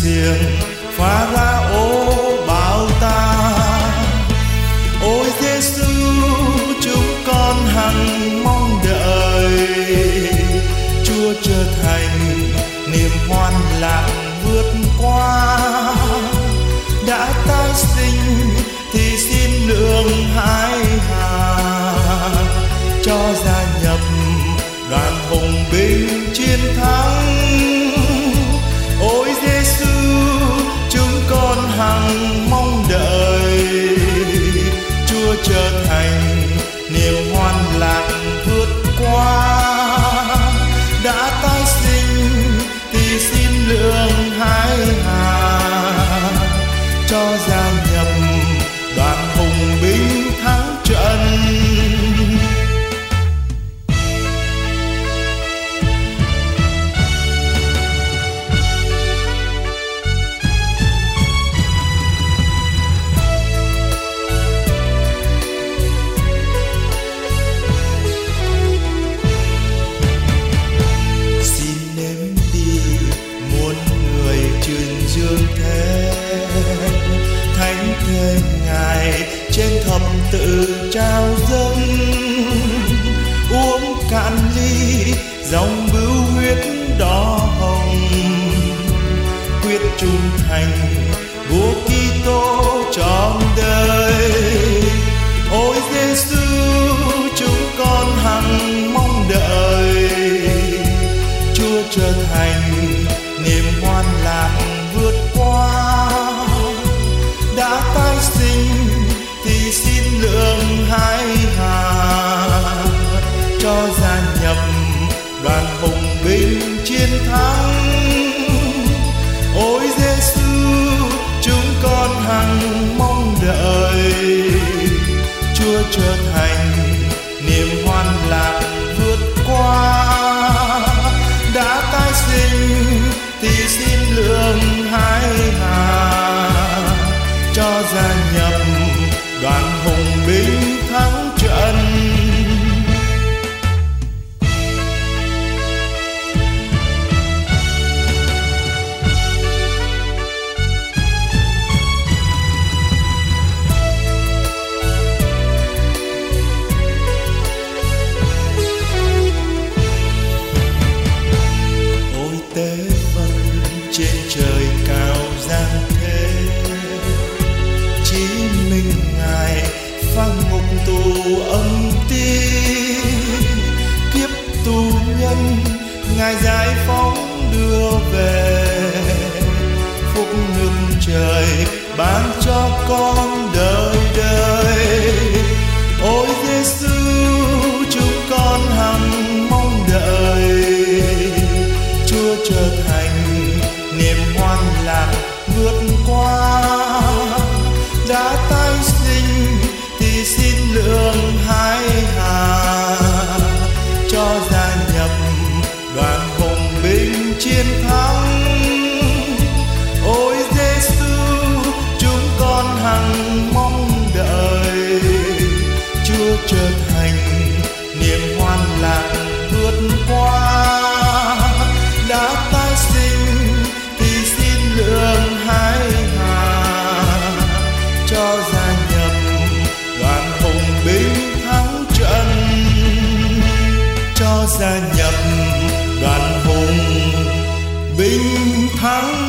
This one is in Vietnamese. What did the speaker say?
xiềng phá ra ô bão ta. Ôi Giêsu, chúng con hằng mong đợi Chúa trở thành niềm hoan lạc vượt qua. Đã tái sinh thì xin lượng hãi hà, cho gia nhập đoàn hùng binh chiến thắng. Ôi Giêsu, chúng con hằng mong đợi Chúa trở thành niềm hoan lạc vượt qua. Đã tái sinh thì xin lượng hãi hà, cho gia nhập đoàn hùng binh thắng trận. Thánh thế Ngài trên thập tự trao dâng, uống cạn ly dòng bưu huyết đỏ hồng. Quyết trung thành vua Kitô trọn đời. Ôi Giêsu, chúng con hằng mong đợi Chúa trở thành niềm hoan lạc vượt qua. Đã tái sinh thì xin lượng hãi hà, cho gia nhập đoàn hùng binh chiến thắng. Ôi Giêsu, chúng con hằng mong đợi Chúa trở thành niềm hoan lạc vượt qua. Đã tái sinh thì xin lượng hãi hà, cho gia nhập đoàn hùng binh thắng trận. Ôi tế vật trên trời cao giang thế, chỉ mình Ngài phá ngục tù âm ti. Kiếp tù nhân Ngài giải phóng đưa về, phúc nước trời ban cho con đời đời. Ôi Giêsu, chúng con hằng mong đợi Chúa trở thành niềm hoan lạc vượt qua. Đã tái sinh thì xin lượng hãi hà, cho gia nhập đoàn hùng binh chiến thắng. Ôi Giêsu, chúng con hằng mong đợi Chúa trở thành niềm hoan lạc vượt qua. Đã tái sinh thì xin lượng hãi hà, cho gia nhập đoàn hùng binh thắng trận. Cho gia nhập đoàn hùng binh thắng